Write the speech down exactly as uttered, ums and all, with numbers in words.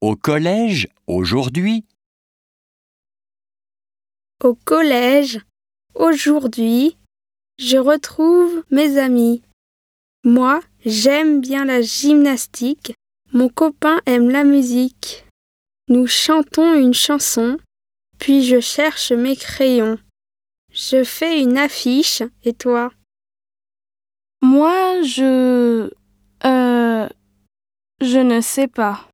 Au collège, aujourd'hui. Au collège, aujourd'hui, je retrouve mes amis. Moi, j'aime bien la gymnastique. Mon copain aime la musique. Nous chantons une chanson, puis je cherche mes crayons. Je fais une affiche, et toi? Moi, je... Euh... Je ne sais pas.